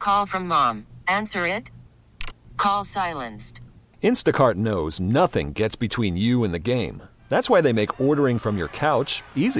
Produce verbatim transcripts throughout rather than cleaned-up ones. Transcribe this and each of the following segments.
Call from mom. Answer it. Call silenced. Instacart knows nothing gets between you and the game. That's why they make ordering from your couch easy.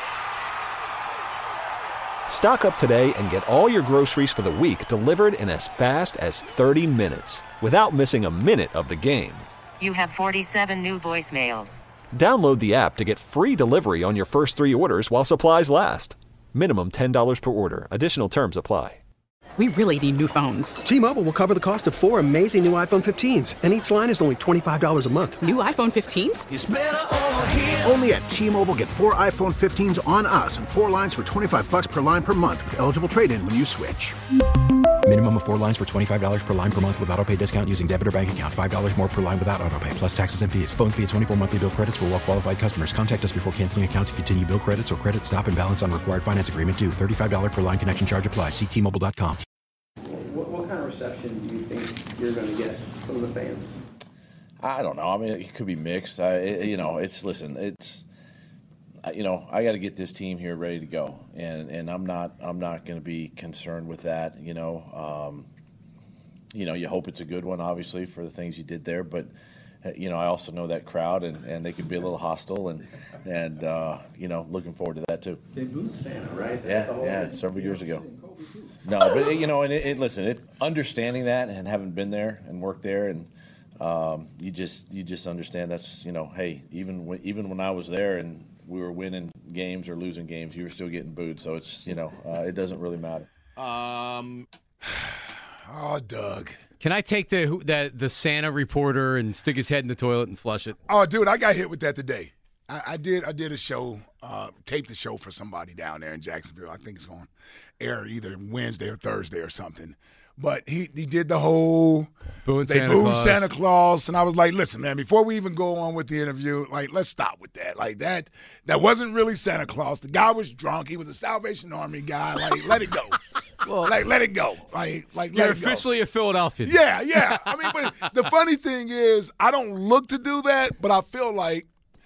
Stock up today and get all your groceries for the week delivered in as fast as thirty minutes without missing a minute of the game. You have forty-seven new voicemails. Download the app to get free delivery on your first three orders while supplies last. Minimum ten dollars per order. Additional terms apply. We really need new phones. T-Mobile will cover the cost of four amazing new iPhone fifteens, and each line is only twenty-five dollars a month. New iPhone fifteens? It's better over here. Only at T-Mobile, get four iPhone fifteens on us and four lines for twenty-five bucks per line per month with eligible trade-in when you switch. Minimum of four lines for twenty-five dollars per line per month with autopay discount using debit or bank account. five dollars more per line without autopay, plus taxes and fees. Phone fee at twenty-four monthly bill credits for well-qualified customers. Contact us before canceling account to continue bill credits or credit stop and balance on required finance agreement due. thirty-five dollars per line connection charge applies. See T Mobile dot com. What, what kind of reception do you think you're going to get from the fans? I don't know. I mean, it could be mixed. I, it, you know, it's listen. It's you know, I got to get this team here ready to go, and and I'm not I'm not going to be concerned with that. You know, um, you know, you hope it's a good one, obviously, for the things you did there, but. You know, I also know that crowd, and, and they could be a little hostile, and and uh, you know, looking forward to that too. They booed Santa, right? Yeah, yeah, several years ago. No, but you know, and it, it, listen, it, understanding that and having been there and worked there, and um, you just you just understand that's you know, hey, even when, even when I was there and we were winning games or losing games, you were still getting booed. So it's you know, uh, it doesn't really matter. Um, oh, Doug. Can I take the the the Santa reporter and stick his head in the toilet and flush it? Oh, dude, I got hit with that today. I, I did I did a show, uh, taped the show for somebody down there in Jacksonville. I think it's going to air either Wednesday or Thursday or something. But he, he did the whole booing they Santa booed Claus. Santa Claus, and I was like, listen, man, before we even go on with the interview, like, let's stop with that. Like that that wasn't really Santa Claus. The guy was drunk. He was a Salvation Army guy. Like, let it go. Well, like, let it go. Like, like You're let it officially go. a Philadelphian. Yeah, yeah. I mean, but the funny thing is, I don't look to do that, but I feel like,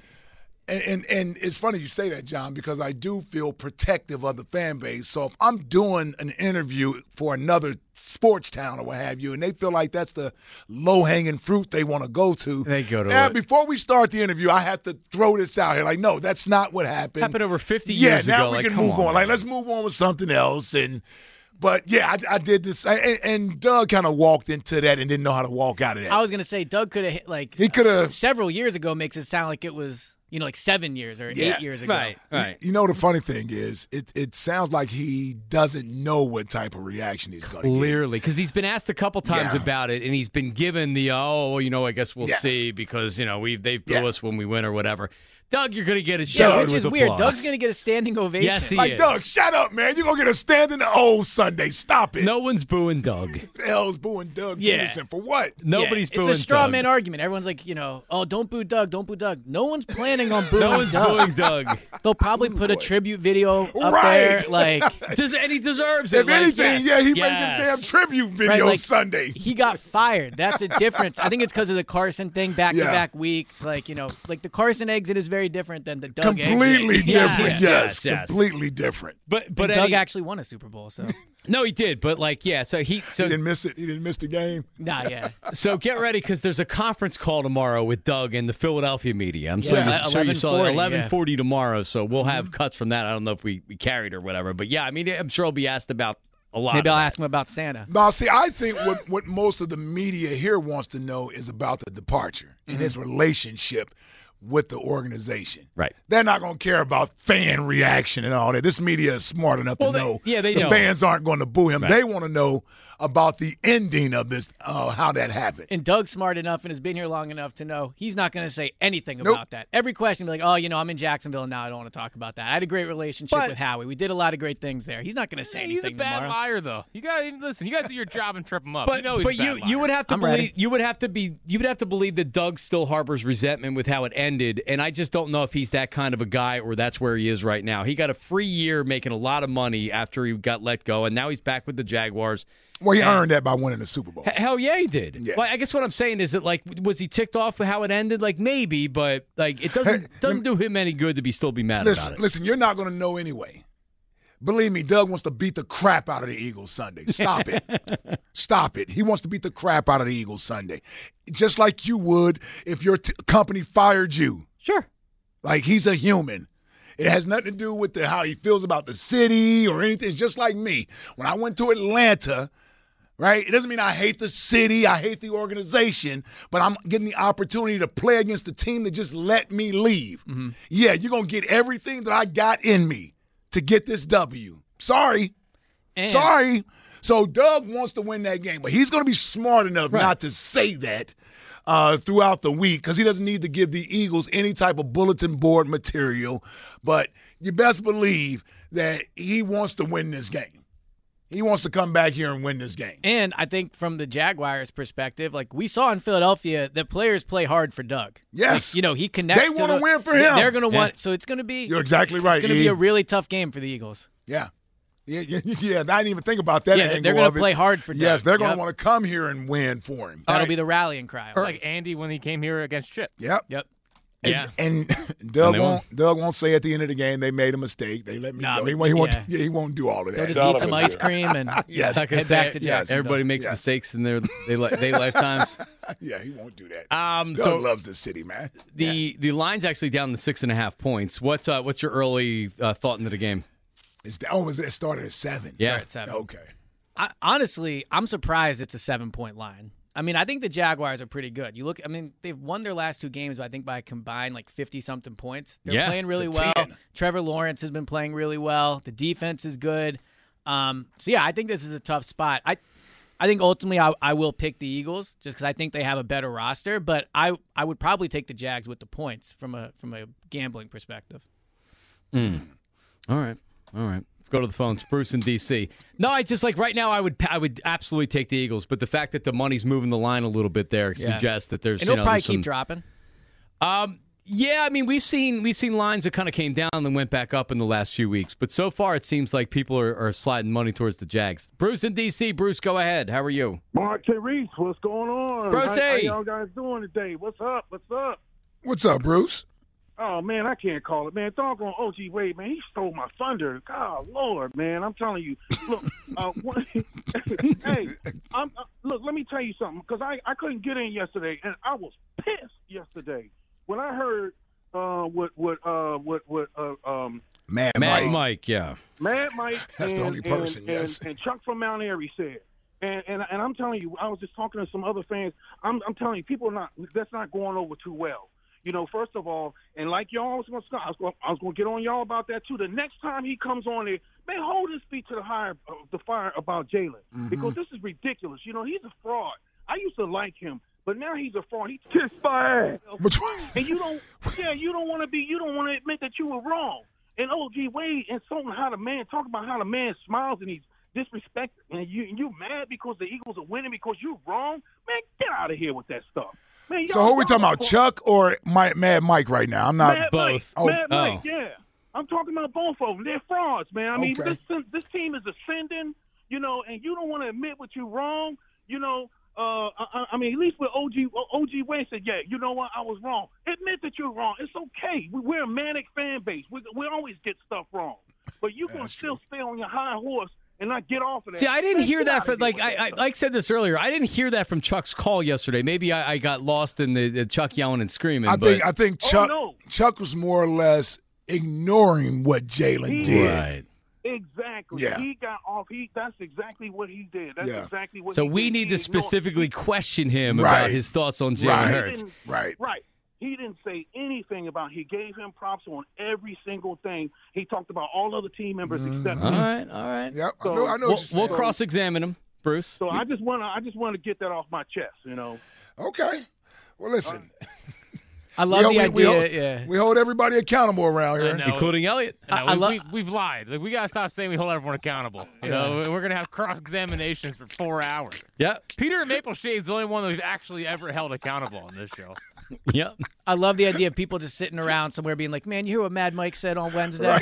and, and and it's funny you say that, John, because I do feel protective of the fan base. So if I'm doing an interview for another sports town or what have you, and they feel like that's the low-hanging fruit they want to go to, they go to now, it. Before we start the interview, I have to throw this out here. Like, no, that's not what happened. Happened over fifty yeah, years now ago. we Like, can come move on. on Like, let's move on with something else. And But, yeah, I, I did this. And, and Doug kind of walked into that and didn't know how to walk out of that. I was going to say, Doug could have, like, he could have several years ago makes it sound like it was, you know, like seven years or Yeah, eight years ago. Right, right. You, you know, the funny thing is, it, it sounds like he doesn't know what type of reaction he's going to get. Clearly, because he's been asked a couple times Yeah. about it, and he's been given the, oh, well, you know, I guess we'll Yeah. see because, you know, we they boo Yeah. us when we win or whatever. Doug, you're going to get a Yeah, show which is with weird. applause. Doug's going to get a standing ovation. Yes, he Like, is. Doug, shut up, man. You're going to get a standing old Sunday. Stop it. No one's booing Doug. What the hell's booing Doug Yeah. Peterson for what? Nobody's yeah, booing It's a straw Doug. man argument. Everyone's like, you know, oh, don't boo Doug, don't boo Doug. No one's planning on booing No one's Doug. booing Doug. They'll probably put a tribute video up Right. there. Like, Does, and he deserves it. If like, anything, yes, yeah, he yes. made a damn tribute video right, like, Sunday. he got fired. That's a difference. I think it's because of the Carson thing, back-to-back weeks. Like, you know, like the Carson exit is very different than the Doug Completely exit. different, Yes, yes. yes, yes. Completely different. But but And Doug Eddie- actually won a Super Bowl, so. no, he did. But like, yeah. So he so He didn't miss it. He didn't miss the game. Nah, yeah. So get ready because there's a conference call tomorrow with Doug and the Philadelphia media. I'm Yeah, sure, you, sure you saw it. eleven forty, eleven forty yeah. tomorrow. So we'll have cuts from that. I don't know if we, we carried or whatever. But yeah, I mean, I'm sure he'll be asked about a lot. Maybe of I'll that. ask him about Santa. Now, see, I think what, what most of the media here wants to know is about the departure and his relationship with the organization. Right. They're not going to care about fan reaction and all that. This media is smart enough Well, to they- know yeah, they the know. fans aren't going to boo him. Right. They want to know about the ending of this, uh, how that happened. And Doug's smart enough and has been here long enough to know he's not going to say anything Nope. about that. Every question will be like, oh, you know, I'm in Jacksonville now. I don't want to talk about that. I had a great relationship But- with Howie. We did a lot of great things there. He's not going to say He's a anything bad tomorrow. liar, though. You got to listen. You got to do your job and trip him up. But you know he's but a bad you liar. you would have to I'm believe ready. you would have to be you would have to believe that Doug still harbors resentment with how it ended, and I just don't know if he's that kind of a guy or that's where he is right now. He got a free year making a lot of money after he got let go, and now he's back with the Jaguars. Well, he earned that by winning the Super Bowl. H- Hell yeah, he did. Yeah. Well, I guess what I'm saying is that, like, was he ticked off with how it ended? Like, maybe, but like, it doesn't Hey, doesn't do him any good to be still be mad Listen, about it. listen, you're not going to know anyway. Believe me, Doug wants to beat the crap out of the Eagles Sunday. Stop it. Stop it. He wants to beat the crap out of the Eagles Sunday. Just like you would if your t- company fired you. Sure. Like, he's a human. It has nothing to do with the, how he feels about the city or anything. It's just like me. When I went to Atlanta, right, it doesn't mean I hate the city, I hate the organization, but I'm getting the opportunity to play against the team that just let me leave. Mm-hmm. Yeah, you're going to get everything that I got in me to get this W. Sorry. And Sorry. So Doug wants to win that game, but he's going to be smart enough right. not to say that uh, throughout the week because he doesn't need to give the Eagles any type of bulletin board material. But you best believe that he wants to win this game. He wants to come back here and win this game. And I think from the Jaguars' perspective, like we saw in Philadelphia, that players play hard for Doug. Yes. Like, you know, he connects They to want to the, win for him. They're going to yeah. want – so it's going to be – You're exactly right, It's going to be a really tough game for the Eagles. Yeah. Yeah, yeah, yeah. I didn't even think about that. Yeah, angle they're going of to it. play hard for Doug. Yes, they're going yep. to want to come here and win for him. That'll right. be the rallying cry. Or like Andy when he came here against Chip. Yep. Yep. And, Yeah. and Doug And won't. won't. Doug won't say at the end of the game they made a mistake. They let me Nah, go. He, but- won't- he won't. yeah. Yeah, he won't do all of that. He'll just None eat of some it. ice cream and Yes. Not gonna head say back it. to Yes. Jacksonville. Everybody makes Yes. mistakes in their they, li- they lifetimes. Yeah, he won't do that. Um, Doug so loves the city, man. the Yeah. the line's actually down to six and a half points. What's uh, what's your early uh, thought into the game? It's, oh, it started at seven. Yeah. Start at seven. Okay. I, honestly, I'm surprised it's a seven-point line. I mean, I think the Jaguars are pretty good. You look, I mean, they've won their last two games, I think, by combined like fifty-something points. They're Yeah, playing really it's a well. ten. Trevor Lawrence has been playing really well. The defense is good. Um, so, yeah, I think this is a tough spot. I I think ultimately I, I will pick the Eagles just because I think they have a better roster, but I, I would probably take the Jags with the points from a from a gambling perspective. Mm. All right. All right. Let's go to the phones. Bruce in D C. No, I just like right now I would I would absolutely take the Eagles, but the fact that the money's moving the line a little bit there Yeah. suggests that there's And you it'll know probably there's keep some, dropping. Um yeah, I mean we've seen we've seen lines that kind of came down and went back up in the last few weeks, but so far it seems like people are, are sliding money towards the Jags. Bruce in D C. Bruce, go ahead. How are you? Mark Reese, what's going on? Bruce, how, hey. how y'all guys doing today? What's up? What's up? What's up, Bruce? Oh, man, I can't call it, man. Doggone O G Wade, man, he stole my thunder. God, Lord, man, I'm telling you. Look, uh, one, hey, I'm, uh, look, let me tell you something, because I, I couldn't get in yesterday, and I was pissed yesterday when I heard uh, what what uh, what what uh, um, Mad Mad Mike. Mike, yeah. Mad Mike That's and, the only person, and, yes. and, and Chuck from Mount Airy said. And, and and I'm telling you, I was just talking to some other fans. I'm I'm telling you, people are not that's not going over too well. You know, first of all, and like y'all was going to, I was going, I was going to get on y'all about that too. The next time he comes on there, man, hold his feet to the higher, uh, the fire about Jalen Mm-hmm. because this is ridiculous. You know, he's a fraud. I used to like him, but now he's a fraud. He kissed my ass. Which one? And you don't, yeah, you don't want to be, you don't want to admit that you were wrong. And O G Wade insulting how the man, talk about how the man smiles and he's disrespected, and you you mad because the Eagles are winning because you're wrong, man. Get out of here with that stuff. Man, So who are we talking about, Chuck or Mike, Mad Mike right now? I'm not Mad both. Mike, Oh. Mad Mike, Oh. yeah. I'm talking about both of them. They're frauds, man. I mean, Okay. this this team is ascending, you know, and you don't want to admit what you're wrong, you know. Uh, I, I mean, at least with O G, O G Wade said, yeah, you know what, I was wrong. Admit that you're wrong. It's okay. We, we're a manic fan base. We, we always get stuff wrong. But you're going to still stay on your high horse and not get off of that. See, I didn't Man, hear get that out from of here like with I, that I stuff. like I said this earlier. I didn't hear that from Chuck's call yesterday. Maybe I, I got lost in the, the Chuck yelling and screaming. I but, think I think Oh, Chuck no. Chuck was more or less ignoring what Jalen He- did. right. Exactly. Yeah. He got off. He that's exactly what he did. That's Yeah. exactly what So he we did. need He to ignored- specifically question him Right. about his thoughts on Jalen Right. He Hurts. didn't- Right. Right. He didn't say anything about. He gave him props on every single thing. He talked about all other team members except All him. right, all right. Yep. I So, know. I know. We'll, what you're we'll saying. cross-examine him, Bruce. So I just want to. I just want to get that off my chest. You know. Okay. Well, listen. I love we, the we, we idea. hold, yeah. we hold everybody accountable around here. know. Including Elliot. No, I we, love- we, we've lied. Like, we gotta stop saying we hold everyone accountable. You know, we're gonna have cross examinations for four hours. Yeah. Peter Mapleshade's the only one that we've actually ever held accountable on this show. Yep. I love the idea of people just sitting around somewhere being like, man, you hear what Mad Mike said on Wednesday?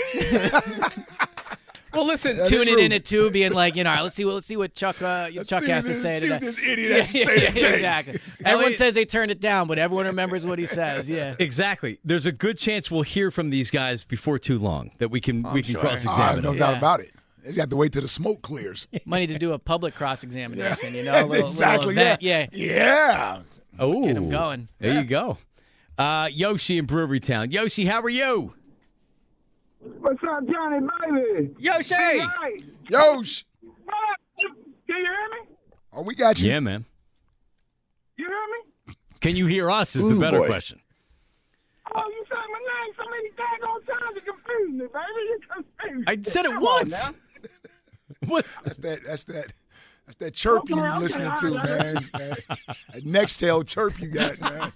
Well, listen, That's Tuning true. in at two, being like, you know, all right, let's see what let's see what Chuck uh, Let's Chuck see has what to this- say see today. what this idiot has to say yeah, today. exactly. Everyone Elliot- says they turned it down, but everyone remembers what he says. Yeah. Exactly. There's a good chance we'll hear from these guys before too long that we can we can sure. cross-examine Ah, no them. doubt Yeah. about it. You have to wait till the smoke clears. Might need to do a public cross-examination, you know? A little, exactly, little event. yeah. Yeah. Yeah. Oh. Get him going. There you go. Uh, Yoshi in Brewery Town. Yoshi, how are you? What's up, Johnny, baby? Yoshi! Right. Yosh! What up? Can you hear me? Oh, we got you. Yeah, man. You hear me? Can you hear us is the Ooh, better boy. question. Oh, you said my name so many daggone times you confused me, baby. You confused me. I said it Come once. on now. What? That's that. That's that. That's that chirp Okay, you okay, listening all to, right. man. man. That next tail chirp you got, man.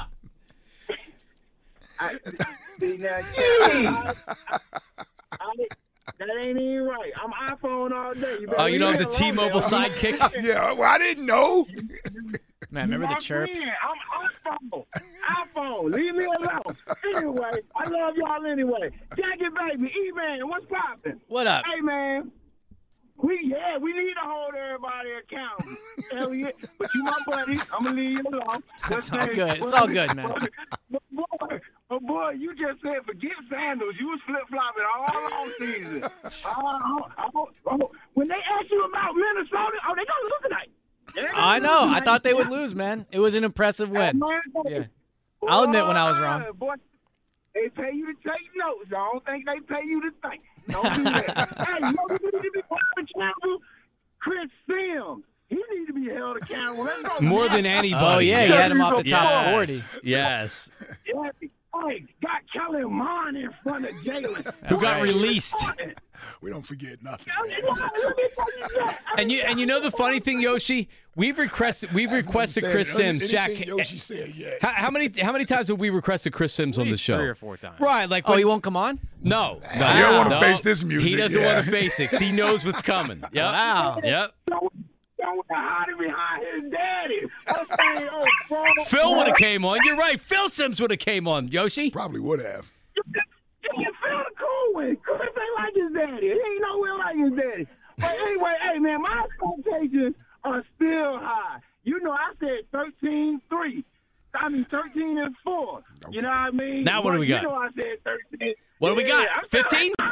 I, see, now, I, I, I, that ain't even right. I'm iPhone all day. You Oh, you don't have the leave me alone T-Mobile there. sidekick? Yeah, well, I didn't know. Man, remember the My chirps? friend, I'm iPhone. iPhone. Leave me alone. Anyway, I love y'all anyway. Jackie, baby, E-Man, what's poppin'? What up? Hey, man. We yeah, we need to hold everybody accountable. Hell yeah. But you my buddy. I'm gonna leave you alone. It's all good. It's all good, man. But boy, but boy, you just said forget sandals. You was flip flopping all on season. Oh, oh, oh. When they ask you about Minnesota, oh, they gonna lose tonight. They're gonna I lose know. I tonight. thought they would lose, man. It was an impressive win. Yeah. I'll admit when I was wrong. Boy, they pay you to take notes. I don't think they pay you to think. Don't do that. Hey, you know who need to be held accountable? Chris Sims. He needs to be held accountable. Let's go. More than anybody. Oh, yeah, he had him off the top Yes. forty. Yes. Yeah. Hey, got Kelly Mond in front of Jalen. Who got released. We don't forget nothing. And you and you know the funny thing, Yoshi? We've requested we've requested Chris Sims. Jack, Anything Yoshi said, yeah. how, how many how many times have we requested Chris Sims on the show? Three or four times. Right, like Oh, when- he won't come on? No, no, You don't wanna no. face this music, He doesn't yeah. want to face it. 'Cause he knows what's coming. Yep. Wow. Yep. Don't hide him behind his daddy. I'm saying, oh, bro. Phil would have came on. You're right. Phil Sims would have came on. Yoshi. Probably would have. You can feel the cool with. Chris ain't like his daddy. He ain't nowhere like his daddy. But anyway, hey, man, my expectations are still high. You know, I said thirteen three. I mean, thirteen and four. You know what I mean? Now what do we got? You know I said thirteen. What do we got? fifteen? I'm,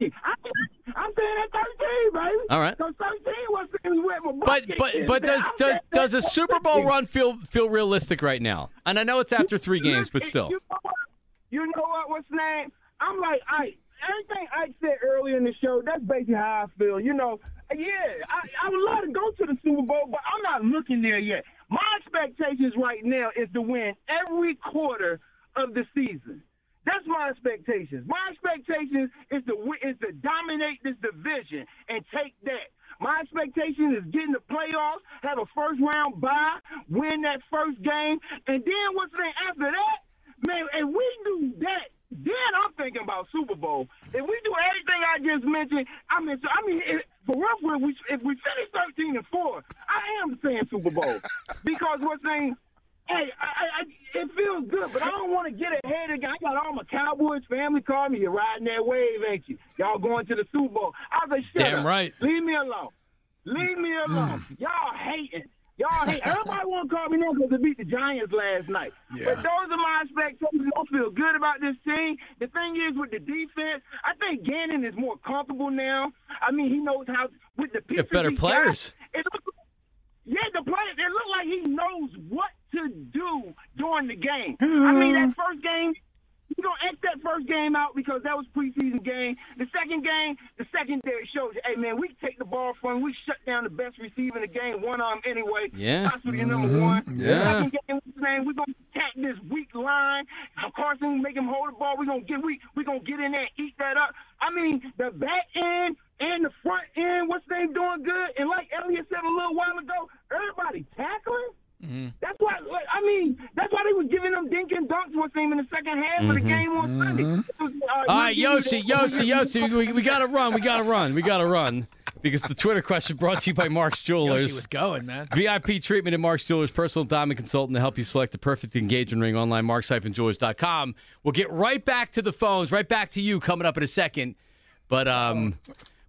I'm saying at thirteen, baby. All right. Because thirteen was things with my But bucket. but but does I'm does saying does a Super Bowl thirteen. run feel feel realistic right now? And I know it's after three games, but still. You know what? You know what? What's his name? I'm like, Ike. Everything Ike said earlier in the show, that's basically how I feel. You know, yeah, I, I would love to go to the Super Bowl, but I'm not looking there yet. My expectations right now is to win every quarter of the season. That's my expectations. My expectations is to win, is to dominate this division and take that. My expectation is getting the playoffs, have a first round bye, win that first game, and then what's the name after that? Man, if we do that, then I'm thinking about Super Bowl. If we do everything I just mentioned, I mean, so, I mean, if, for rough, if we if we finish thirteen and four, I am saying Super Bowl because what's saying, hey, I, I, it feels good, but I don't want to get ahead again. I got all my Cowboys family call me. You're riding that wave, ain't you? Y'all going to the Super Bowl? I was like, shut Damn up. right. Leave me alone. Leave me alone. Y'all hating. Y'all hate. Everybody want to call me now because they beat the Giants last night. Yeah. But those are my expectations. I feel good about this team. The thing is, with the defense, I think Gannon is more comfortable now. I mean, he knows how with the pieces Got better he players. Got, it look, yeah, the players. It look like he knows what to do during the game. I mean, that first game. You're going to X that first game out because that was preseason game. The second game, the secondary shows you, hey, man, we take the ball from, we shut down the best receiver in the game, one arm anyway. Yeah. That's what you're number one. Yeah. The second game, man, we're going to attack this weak line. Carson, make him hold the ball. We're going to get we we gonna get in there and eat that up. I mean, the back end and the front end, what's they doing good? And like Elliot said a little while ago, everybody tackling. Mm-hmm. That's why, like, I mean, that's why they were giving them dink and dunks one thing in the second half of the game on Sunday. It was, uh, All right, Yoshi, Yoshi, Yoshi, we, we got to run. We got to run. We got to run. Because the Twitter question brought to you by Mark's Jewelers. Yoshi was going, man. V I P treatment at Mark's Jewelers, personal diamond consultant to help you select the perfect engagement ring online, marks jewelers dot com. We'll get right back to the phones, right back to you coming up in a second. But um,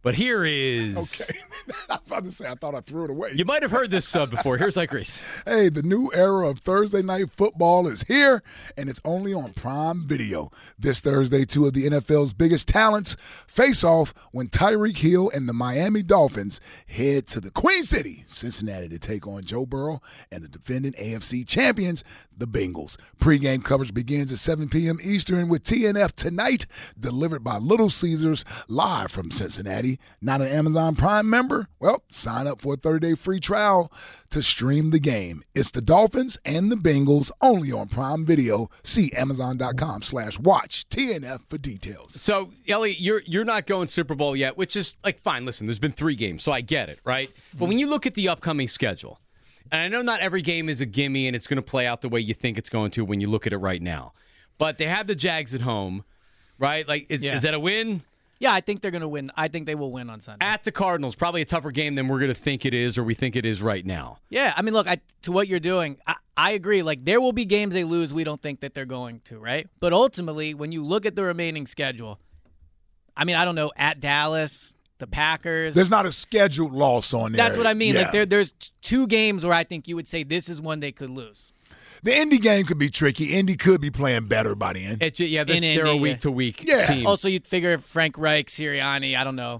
But here is. Okay. I was about to say, I thought I threw it away. You might have heard this sub before. Here's Ike Reese. Hey, the new era of Thursday Night Football is here, and it's only on Prime Video. This Thursday, two of the N F L's biggest talents face off when Tyreek Hill and the Miami Dolphins head to the Queen City, Cincinnati, to take on Joe Burrow and the defending A F C champions, the Bengals. Pre-game coverage begins at seven p.m. Eastern with T N F Tonight, delivered by Little Caesars, live from Cincinnati. Not an Amazon Prime member? Well, sign up for a thirty-day free trial to stream the game. It's the Dolphins and the Bengals, only on Prime Video. See Amazon.com slash watch T N F for details. So, Ellie, you're you're not going Super Bowl yet, which is, like, fine. Listen, there's been three games, so I get it, right? But when you look at the upcoming schedule, and I know not every game is a gimme and it's going to play out the way you think it's going to when you look at it right now, but they have the Jags at home, right? Like, is, Yeah. is that a win? Yeah, I think they're going to win. I think they will win on Sunday. At the Cardinals, probably a tougher game than we're going to think it is or we think it is right now. Yeah, I mean, look, I, to what you're doing, I, I agree. Like, there will be games they lose we don't think that they're going to, right? But ultimately, when you look at the remaining schedule, I mean, I don't know, at Dallas, the Packers. There's not a scheduled loss on there. That's what I mean. Yeah. Like, there, there's t- two games where I think you would say this is one they could lose. The Indy game could be tricky. Indy could be playing better by the end. It, yeah, this, In they're a Indy, week-to-week yeah. team. Also, you'd figure Frank Reich, Sirianni, I don't know.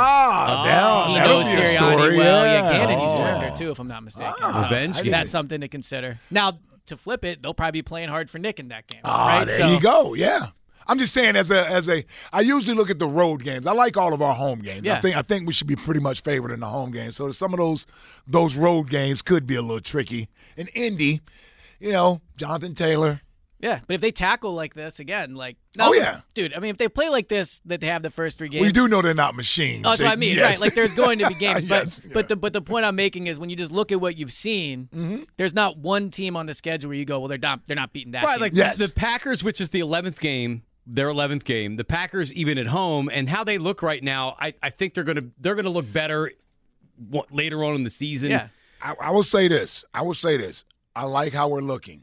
Ah, now He that knows would be a Sirianni story. well. Yeah, Yeah. Gannon used to Oh. work there, too, if I'm not mistaken. Ah, so revenge game. that's something to consider. Now, to flip it, they'll probably be playing hard for Nick in that game. Ah, right? there So- you go. Yeah. I'm just saying, as a as a, I usually look at the road games. I like all of our home games. Yeah. I think I think we should be pretty much favored in the home games. So some of those those road games could be a little tricky. In Indy, you know, Jonathan Taylor. Yeah, but if they tackle like this again, like no, Oh, yeah. dude. I mean, if they play like this, that they have the first three games. We do know they're not machines. Oh, that's what I mean, Yes. right? Like, there's going to be games, but Yes, but the but the point I'm making is when you just look at what you've seen, Mm-hmm. there's not one team on the schedule where you go, well, they're not they're not beating that Right, team. like Yes. the, the Packers, which is the eleventh game, their eleventh game. The Packers, even at home, and how they look right now, I, I think they're gonna they're gonna look better wa- later on in the season. Yeah. I, I will say this. I will say this. I like how we're looking.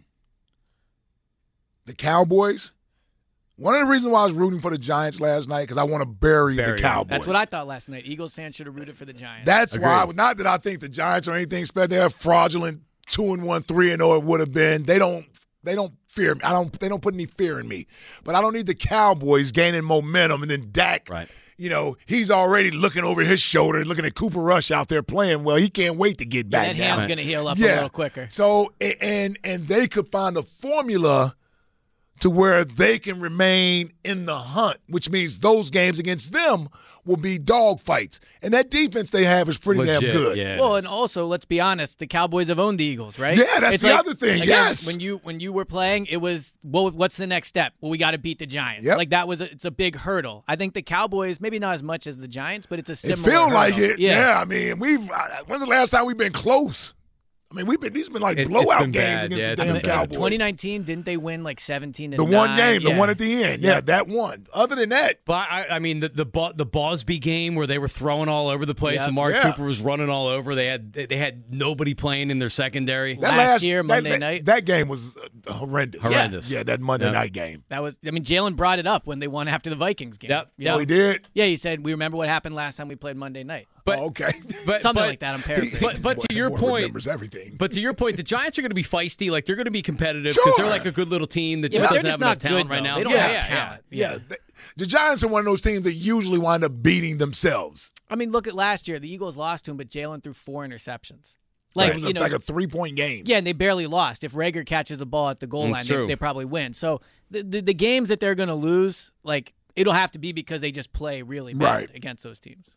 The Cowboys. One of the reasons why I was rooting for the Giants last night because I want to bury, Bury the 'em. Cowboys. That's what I thought last night. Eagles fans should have rooted for the Giants. That's Agreed. why. Not that I think the Giants are anything special. They're fraudulent. Two and one, three and zero. It would have been. They don't. They don't fear me. I don't. They don't put any fear in me. But I don't need the Cowboys gaining momentum and then Dak. Right. You know, he's already looking over his shoulder, looking at Cooper Rush out there playing well. He can't wait to get Yeah, back that down. hand's going to heal up Yeah. a little quicker. So a- and and they could find a formula to where they can remain in the hunt, which means those games against them will be dog fights. And that defense they have is pretty Legit, damn good. yeah. Well, and also, let's be honest, the Cowboys have owned the Eagles, right? Yeah, that's It's the like, other thing, again, yes. When you when you were playing, it was well, what's the next step? Well, we got to beat the Giants. Yep. Like that was a, it's a big hurdle. I think the Cowboys, maybe not as much as the Giants, but it's a It similar. feel like hurdle. it. Yeah. I mean, we've. uh, When's the last time we've been close? I mean, we've been. These been like It- it's blowout been games bad. against Yeah, the it's damn been bad. Cowboys. twenty nineteen, didn't they win like seventeen? The one game, the Yeah. one at the end. Yeah, that one. Other than that, But I, I mean, the the Bo- the Bosby game where they were throwing all over the place Yep. and Mark Yeah. Cooper was running all over. They had they had nobody playing in their secondary. that Last year, that- Monday that, night. that game was uh, horrendous. Horrendous. Yeah, that Monday Yeah. night game. That was. I mean, Jalen brought it up when they won after the Vikings game. Yep. Yeah. Oh, he did. Yeah, he said we remember what happened last time we played Monday night. But Oh, okay. but Something but- like that. I'm paraphrasing. But but to Boy, your boy point, remembers everything. but to your point, the Giants are going to be feisty. Like they're going to be competitive because Sure. they're like a good little team that Yeah, just but doesn't they're have just enough not talent good, right though. now. They don't yeah, have yeah, talent. Yeah, the, the Giants are one of those teams that usually wind up beating themselves. I mean, look at last year. The Eagles lost to him, but Jalen threw four interceptions. Like, Like it was you a, know, like a three-point game. yeah, and they barely lost. If Rager catches the ball at the goal That's line, true. they, they probably win. So the, the the games that they're going to lose, like it'll have to be because they just play really bad Right. against those teams.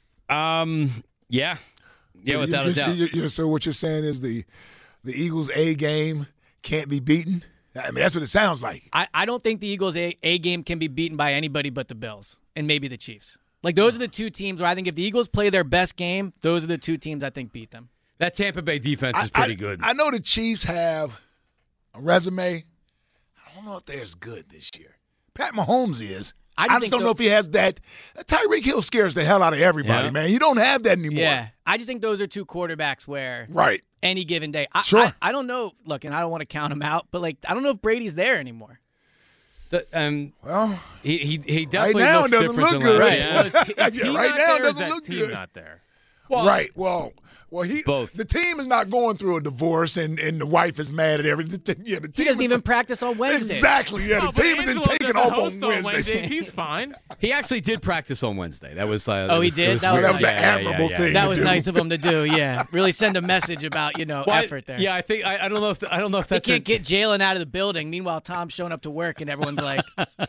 Um. Yeah. Yeah. So without you, a doubt. you, you, so what you're saying is the the Eagles' A game can't be beaten? I mean, that's what it sounds like. I, I don't think the Eagles' A, A game can be beaten by anybody but the Bills and maybe the Chiefs. Like those are the two teams where I think if the Eagles play their best game, those are the two teams I think beat them. That Tampa Bay defense is I- pretty I, good. I know the Chiefs have a resume. I don't know if they're as good this year. Pat Mahomes is. I I just just, think don't the- know if he has that. Tyreek Hill scares the hell out of everybody, Yeah. man. You don't have that anymore. Yeah, I just think those are two quarterbacks where Right. any given day. I, Sure. I, I don't know. Look, and I don't want to count him out, but like I don't know if Brady's there anymore. The, um, well, he he, he definitely right now looks it doesn't different look than good. last Right. year. Well, is, is Yeah, he right not now there, it or is doesn't that look team good. not there? Well, right. Well, well, he both. The team is not going through a divorce, and, and the wife is mad at everything. The, yeah, the He team doesn't is- even practice on Wednesdays. Exactly. Yeah, No, the but team has been Angelo taken doesn't off host on on Wednesdays. Wednesdays. He's fine. He actually did practice on Wednesday. That was. Uh, Oh, that he was, did? it was That was weird. That was the Yeah, yeah, admirable yeah, thing. yeah. That to was do. nice of him to do. Yeah, really send a message about you know Well, I- effort there. Yeah, I think I, I don't know if I don't know if He that's can't a, get Jalen out of the building. Meanwhile, Tom's showing up to work, and everyone's like,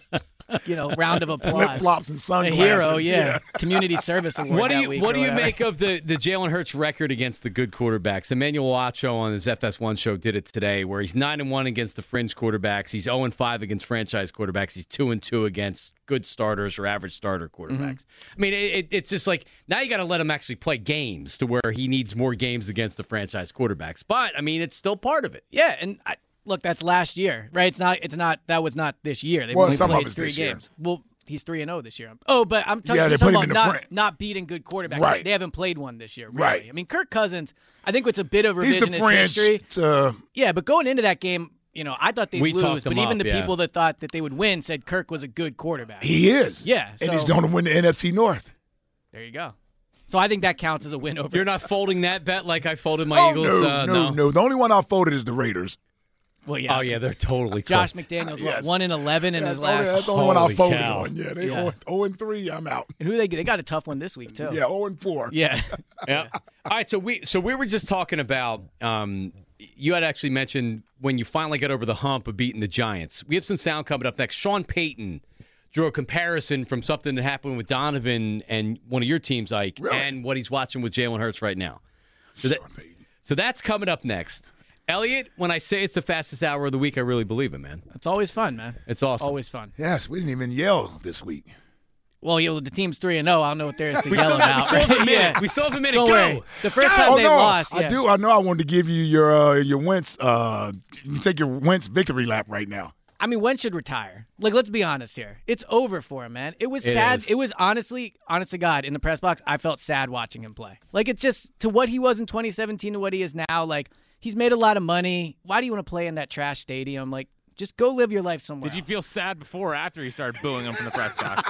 you know, round of applause. Flip-flops and A sunglasses. hero, yeah. yeah. Community service award. What do that you week What or do you whatever. make of the the Jalen Hurts record against the good quarterbacks? Emmanuel Acho on his F S one show did it today, where he's nine and one against the fringe quarterbacks. He's zero and five against franchise quarterbacks. He's two and two against good starters or average starter quarterbacks. Mm-hmm. I mean, it, it, it's just like now you got to let him actually play games to where he needs more games against the franchise quarterbacks. But I mean, it's still part of it. Yeah, and I, look, that's last year, right? It's not. It's not. That was not this year. They Well, only some of played it's three this year. games. Well, he's three and zero this year. Oh, but I'm talking, Yeah, you're they talking put him about in the not, front. not beating good quarterbacks. Right. They haven't played one this year. Really. Right. I mean, Kirk Cousins. I think it's a bit of He's the revisionist French. history. To, Yeah, but going into that game, you know, I thought they'd We lose, talked but them even up, the yeah. people that thought that they would win said Kirk was a good quarterback. he is. Yeah, and he's so- going to win the N F C North. There you go. So I think that counts as a win over. You're not folding that bet like I folded my oh, Eagles. no, uh, no, no. The only one I folded is the Raiders. Well, yeah. Oh yeah, they're totally Josh cooked. McDaniels, Yes. what, one and eleven in Yeah, his that's, the only, last. that's the only one I Holy folded cow. on. Yeah, they Yeah. zero and three. I'm out. And who they they got a tough one this week too. Yeah, zero and four. Yeah. Yeah. All right. So we so we were just talking about. Um, you had actually mentioned when you finally got over the hump of beating the Giants. We have some sound coming up next. Sean Payton drew a comparison from something that happened with Donovan and one of your teams, Ike, Really? and what he's watching with Jalen Hurts right now. So, that, so that's coming up next. Elliot, when I say it's the fastest hour of the week, I really believe it, man. It's always fun, man. It's awesome. Always fun. Yes, we didn't even yell this week. Well, you know, the team's three and zero. I don't know what there is to We yell still, about. we still have a right? minute. Yeah. We still have a minute. Don't Go. worry. The first Go. time Oh they no, lost, I yeah. do. I know. I wanted to give you your uh, your Wentz. Uh, you can take your Wentz victory lap right now. I mean, Wentz should retire. Like, let's be honest here. It's over for him, man. It was It sad. is. It was honestly, honest to God, in the press box, I felt sad watching him play. Like, it's just to what he was in twenty seventeen to what he is now. Like, he's made a lot of money. Why do you want to play in that trash stadium? Like, just go live your life somewhere. Did you else. feel sad before or after you started booing him from the press box?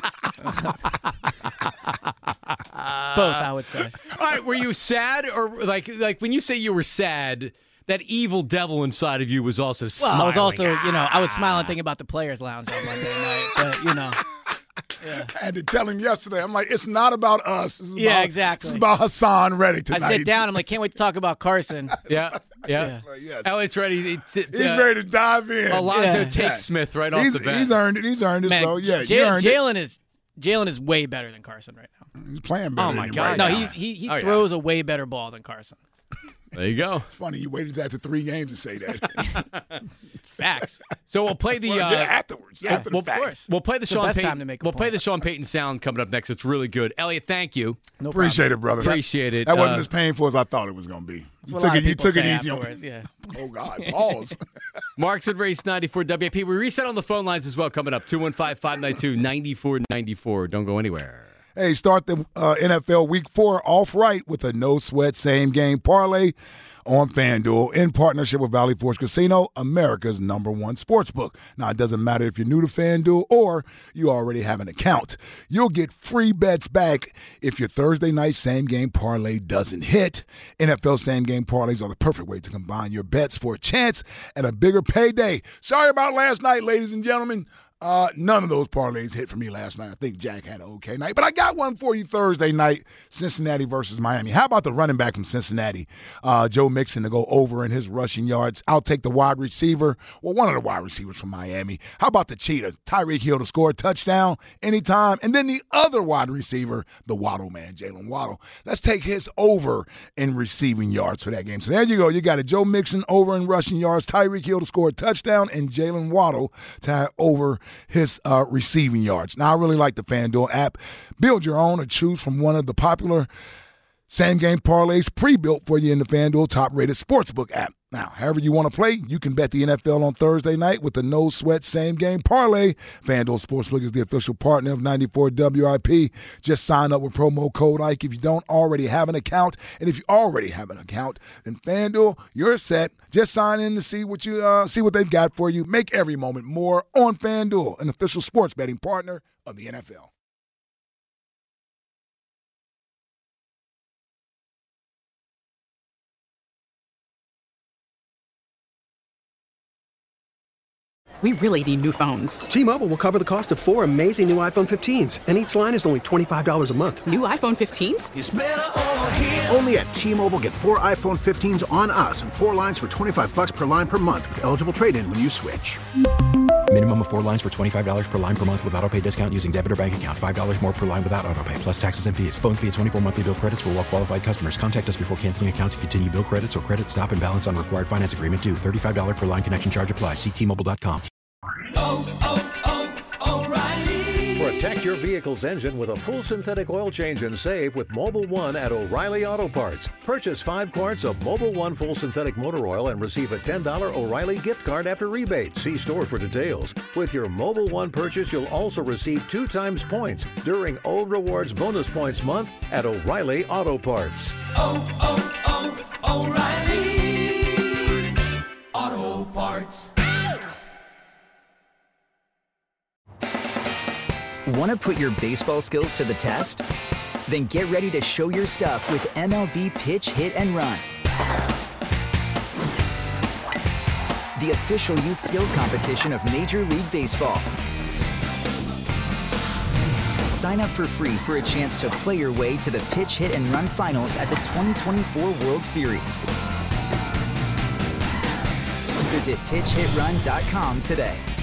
Both, I would say. All right, were you sad or like like when you say you were sad, that evil devil inside of you was also Well, smiling? I was also, you know, I was smiling thinking about the Players Lounge on Monday night. But, you know. Yeah. I had to tell him yesterday. I'm like, it's not about us. This is Yeah, about, exactly. This is about Hassan Reddick I tonight. sit down. I'm like, can't wait to talk about Carson. Yeah, yeah. Like, yes. Elliot's ready. To, to, He's ready to dive in. Alonzo Yeah. takes Yeah. Smith right off He's, the bat. he's earned it. He's earned it. Man, so yeah, J- you earned it. Jalen is Jalen is way better than Carson right now. He's playing better. Oh, my than him God. Right No, now. he's, he he Oh, yeah. throws a way better ball than Carson. There you go. It's funny you waited after three games to say that. It's facts. So we'll play the. Well, uh, yeah, afterwards. yeah, after the well, fact. Of course. We'll play the It's the Sean best Payton. time to make a we'll play point. the Sean Payton sound coming up next. It's really good. Elliot, thank you. No Appreciate it, brother. Appreciate it. That wasn't Uh, as painful as I thought it was going to be. That's You what a took lot it. of You people took it say easy on. afterwards, yeah. Oh God, pause. Marks and Race ninety-four W A P. We reset on the phone lines as well coming up. two one five, five nine two, nine four nine four. Don't go anywhere. Hey, start the uh, N F L Week Four off right with a no sweat same game parlay on FanDuel in partnership with Valley Forge Casino, America's number one sportsbook. Now, it doesn't matter if you're new to FanDuel or you already have an account. You'll get free bets back if your Thursday night same game parlay doesn't hit. N F L same game parlays are the perfect way to combine your bets for a chance at a bigger payday. Sorry about last night, ladies and gentlemen. Uh, none of those parlays hit for me last night. I think Jack had an okay night. But I got one for you Thursday night, Cincinnati versus Miami. How about the running back from Cincinnati, uh, Joe Mixon, to go over in his rushing yards? I'll take the wide receiver, well, one of the wide receivers from Miami. How about the cheetah, Tyreek Hill, to score a touchdown anytime? And then the other wide receiver, the Waddle man, Jalen Waddle. Let's take his over in receiving yards for that game. So there you go. You got it. Joe Mixon over in rushing yards, Tyreek Hill to score a touchdown, and Jalen Waddle to have over his uh, receiving yards. Now, I really like the FanDuel app. Build your own or choose from one of the popular same-game parlays pre-built for you in the FanDuel top-rated sportsbook app. Now, however you want to play, you can bet the N F L on Thursday night with the No Sweat Same Game Parlay. FanDuel Sportsbook is the official partner of ninety-four W I P. Just sign up with promo code Ike if you don't already have an account. And if you already have an account, then FanDuel, you're set. Just sign in to see what you uh, see what they've got for you. Make every moment more on FanDuel, an official sports betting partner of the N F L. We really need new phones. T-Mobile will cover the cost of four amazing new iPhone fifteens, and each line is only twenty-five dollars a month. New iPhone fifteens? It's better over here. Only at T-Mobile, get four iPhone fifteens on us and four lines for twenty-five bucks per line per month with eligible trade-in when you switch. Minimum of four lines for twenty-five dollars per line per month with autopay discount using debit or bank account. five dollars more per line without autopay, plus taxes and fees. Phone fee at twenty-four monthly bill credits for well-qualified customers. Contact us before canceling account to continue bill credits or credit stop and balance on required finance agreement due. thirty-five dollars per line connection charge applies. See T Mobile dot com. Oh, oh, oh, O'Reilly. Protect your vehicle's engine with a full synthetic oil change and save with Mobil one at O'Reilly Auto Parts. Purchase five quarts of Mobil one full synthetic motor oil and receive a ten dollars O'Reilly gift card after rebate. See store for details. With your Mobil one purchase, you'll also receive two times points during O Rewards Bonus Points Month at O'Reilly Auto Parts. Oh, oh, oh, O'Reilly Auto Parts. Want to put your baseball skills to the test? Then get ready to show your stuff with M L B Pitch Hit and Run, the official youth skills competition of Major League Baseball. Sign up for free for a chance to play your way to the Pitch Hit and Run Finals at the twenty twenty-four World Series. Visit pitch hit run dot com today.